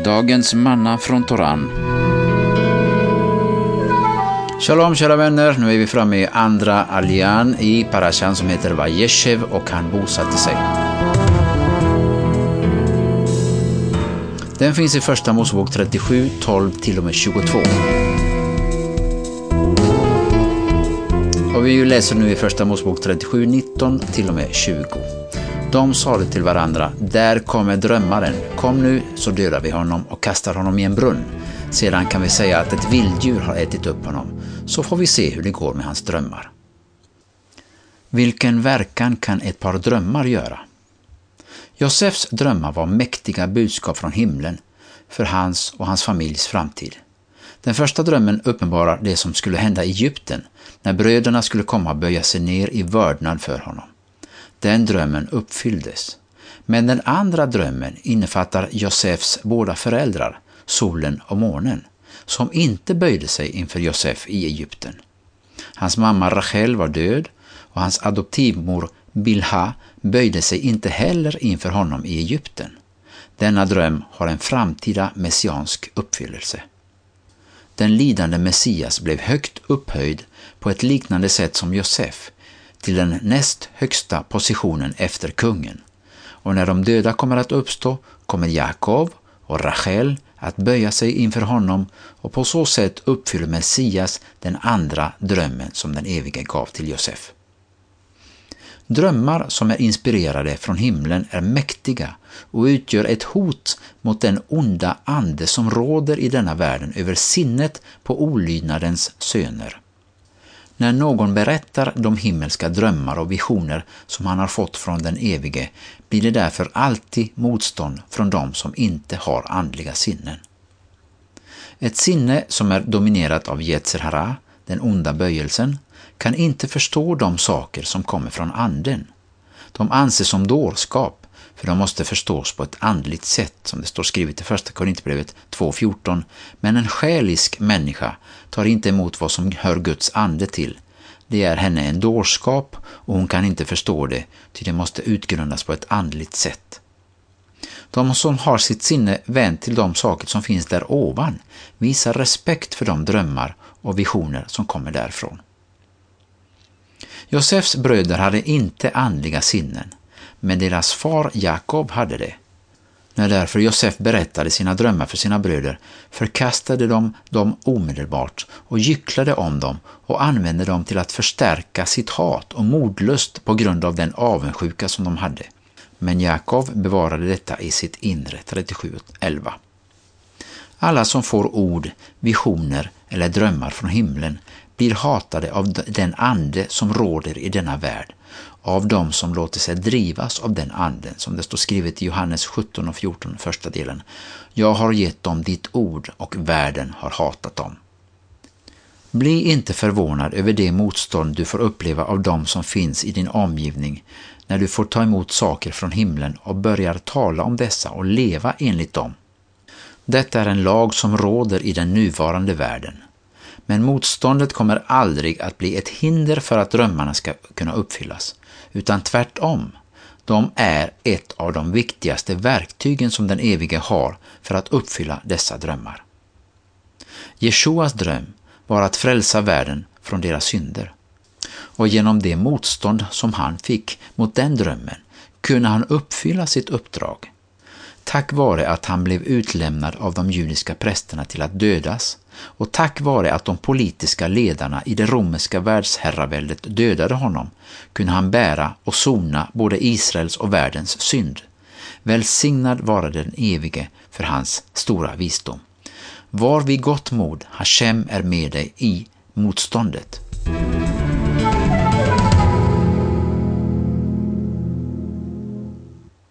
Dagens manna från Toran. Shalom kära vänner, nu är vi framme i andra allian i parashan som heter Vayeshev och han bosatte sig. Den finns i första Mosebok 37, 12 till och med 22. Och vi läser nu i första Mosebok 37, 19 till och med 20. De sade till varandra, där kommer drömmaren, kom nu så dödar vi honom och kastar honom i en brunn. Sedan kan vi säga att ett vilddjur har ätit upp honom, så får vi se hur det går med hans drömmar. Vilken verkan kan ett par drömmar göra? Josefs drömmar var mäktiga budskap från himlen för hans och hans familjs framtid. Den första drömmen uppenbarar det som skulle hända i Egypten när bröderna skulle komma och böja sig ner i vördnad för honom. Den drömmen uppfylldes. Men den andra drömmen innefattar Josefs båda föräldrar, solen och månen, som inte böjde sig inför Josef i Egypten. Hans mamma Rachel var död och hans adoptivmor Bilha böjde sig inte heller inför honom i Egypten. Denna dröm har en framtida messiansk uppfyllelse. Den lidande Messias blev högt upphöjd på ett liknande sätt som Josef till den näst högsta positionen efter kungen. Och när de döda kommer att uppstå kommer Jakob och Rachel att böja sig inför honom och på så sätt uppfyller Messias den andra drömmen som den evige gav till Josef. Drömmar som är inspirerade från himlen är mäktiga och utgör ett hot mot den onda ande som råder i denna världen över sinnet på olydnadens söner. När någon berättar de himmelska drömmar och visioner som han har fått från den evige blir det därför alltid motstånd från dem som inte har andliga sinnen. Ett sinne som är dominerat av Yetzer Hara, den onda böjelsen, kan inte förstå de saker som kommer från anden. De anses som dårskap, för de måste förstås på ett andligt sätt, som det står skrivet i första Korinthierbrevet 2:14. Men en själisk människa tar inte emot vad som hör Guds ande till. Det är henne en dårskap och hon kan inte förstå det, ty det måste utgrundas på ett andligt sätt. De som har sitt sinne vänt till de saker som finns där ovan visar respekt för de drömmar och visioner som kommer därifrån. Josefs bröder hade inte andliga sinnen, men deras far Jakob hade det. När därför Josef berättade sina drömmar för sina bröder förkastade de dem omedelbart och gycklade om dem och använde dem till att förstärka sitt hat och modlust på grund av den avundsjuka som de hade. Men Jakob bevarade detta i sitt inre. 37:11. Alla som får ord, visioner eller drömmar från himlen blir hatade av den ande som råder i denna värld, av dem som låter sig drivas av den anden, som det står skrivet i Johannes 17:14, första delen. Jag har gett dem ditt ord och världen har hatat dem. Bli inte förvånad över det motstånd du får uppleva av dem som finns i din omgivning när du får ta emot saker från himlen och börjar tala om dessa och leva enligt dem. Detta är en lag som råder i den nuvarande världen. Men motståndet kommer aldrig att bli ett hinder för att drömmarna ska kunna uppfyllas, utan tvärtom. De är ett av de viktigaste verktygen som den evige har för att uppfylla dessa drömmar. Jeshuas dröm var att frälsa världen från deras synder. Och genom det motstånd som han fick mot den drömmen kunde han uppfylla sitt uppdrag. Tack vare att han blev utlämnad av de judiska prästerna till att dödas och tack vare att de politiska ledarna i det romerska världsherraväldet dödade honom kunde han bära och sona både Israels och världens synd. Välsignad vare den evige för hans stora visdom. Var vid gott mod, Hashem är med dig i motståndet.